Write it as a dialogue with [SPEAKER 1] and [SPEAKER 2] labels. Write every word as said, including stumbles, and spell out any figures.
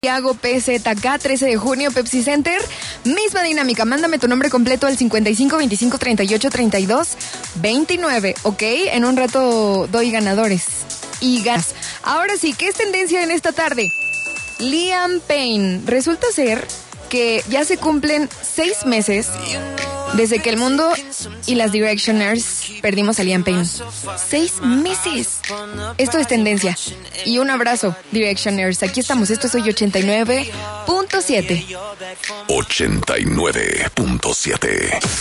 [SPEAKER 1] Santiago P Z K, trece de junio, Pepsi Center. Misma dinámica, mándame tu nombre completo al cincuenta y cinco, veinticinco, treinta y ocho, treinta y dos, veintinueve, ¿ok? En un rato doy ganadores y gas. Ahora sí, ¿qué es tendencia en esta tarde? Liam Payne. Resulta ser que ya se cumplen seis meses desde que el mundo y las Directioners perdimos a Liam Payne. Seis meses. Esto es tendencia. Y un abrazo, Directioners. Aquí estamos. Esto es hoy ochenta y nueve punto siete.
[SPEAKER 2] ochenta y nueve punto siete.